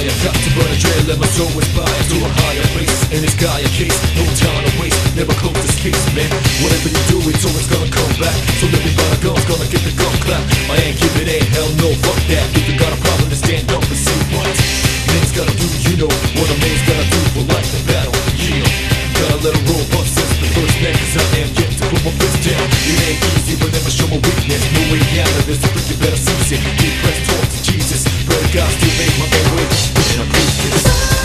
I got to burn a trail, let my soul inspire to a higher place. In the sky a case, no time to waste, never close this case, man. Whatever you do, it's always gonna come back. So let me buy the guns, gonna get the gun clap. I ain't giving in, hell no, fuck that. If you got a problem, then stand up and say what man's gotta do, you know what a man's gotta do for life to battle, yeah. Gotta let it roll, but since the first man, cause I am yet to put my fist down. It ain't easy, but never show my weakness. No way out of this, so you better seize it. Deep press, talk to Jesus. Pray to God, still make my own way, and I prove this.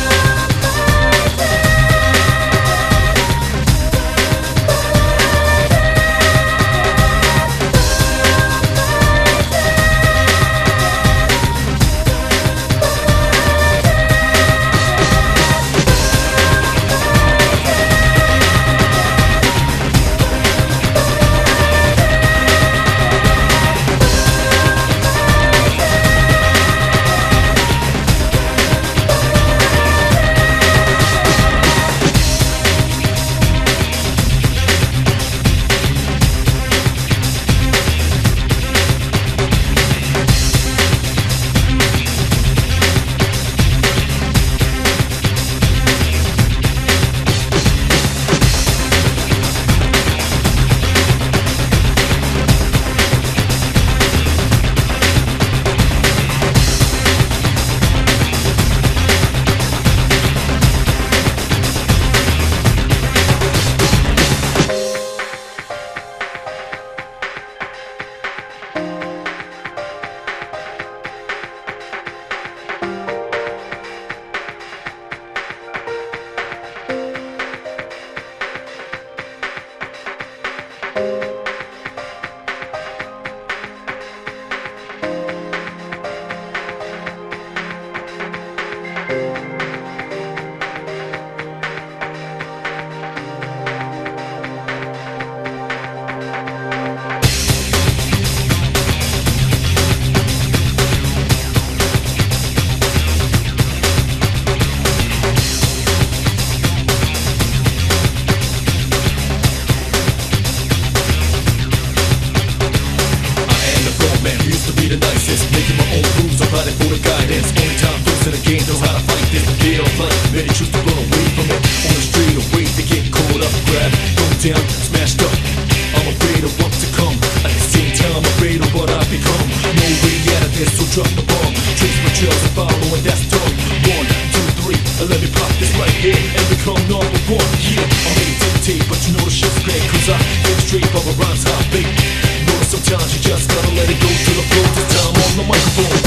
The nicest, making my own rules, I'm fighting for the guidance. Only time those in the game knows how to fight this. They don't fight, many choose to run away from it. On the street, away, they get caught up, grab, go down, smashed up. I'm afraid of what's to come. At the same time, I'm afraid of what I've become. No way out of this, so drop the bomb. Trace my trails and follow, and that's done. 1, 2, 3, and let me pop this right here and become #1. Yeah, I may dictate, but you know the shit's great, cause I get straight from a rhymes hot bait. Sometimes you just gotta let it go to the floor. This time on the microphone.